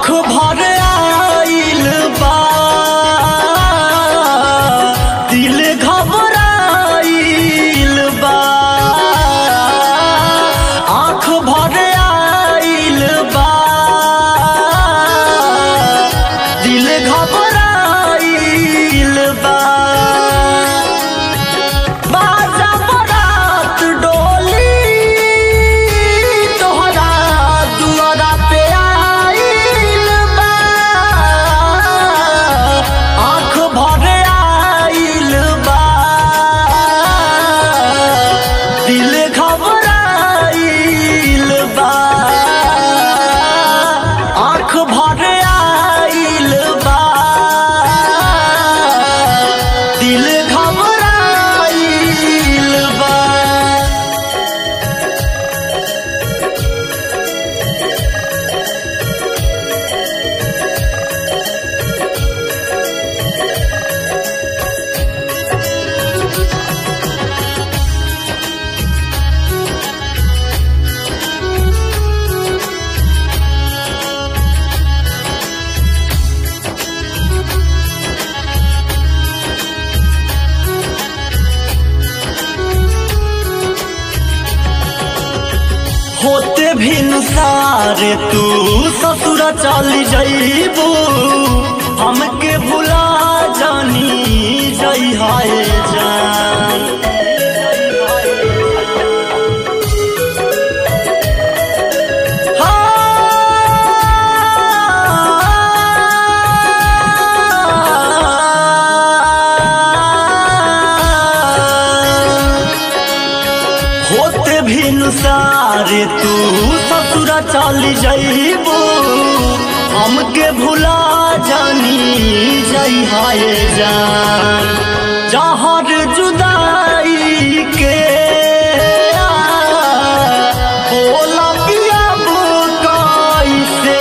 आँख भर आइल बा दिल घबराइल बा आँख भर आइल बा दिल घबराइल बा बाजा बारात डोली तोहरा दुआरा पे आइल बा आँख भर आइल बा दिल घबराइल बा आँख भर आइल बा दिल घबराइल बा। होते भी नुसारे तू ससुर चल जइबू हमके भुला जानी जई हाय जान होते भी नुसारे तू ससुर चल जइबू हमके भुला जानी जई हाय जान जहर जुदाई के बोला पियाबू कैसे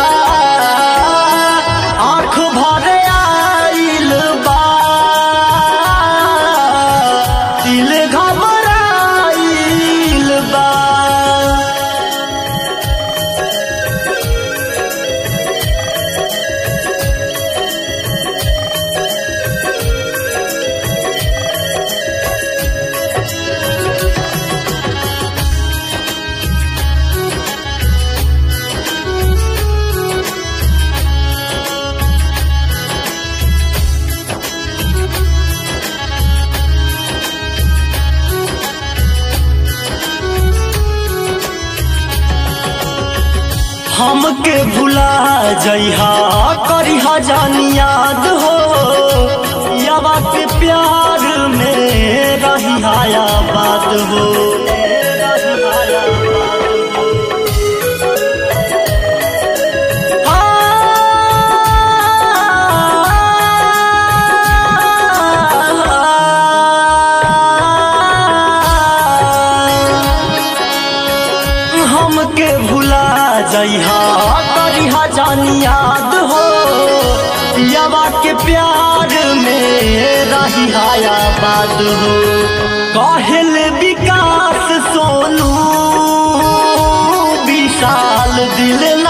आँख भर आइल बा दिल घबराइल बा। हमके भुला जइहा करिहा जानी याद हो यावा के प्यार में रहिहा आबाद हो हमके भुला जइहा करिहा जानी याद हो यावा के प्यार में रहिहा आबाद हो कहल विकास सोनू विशाल दिल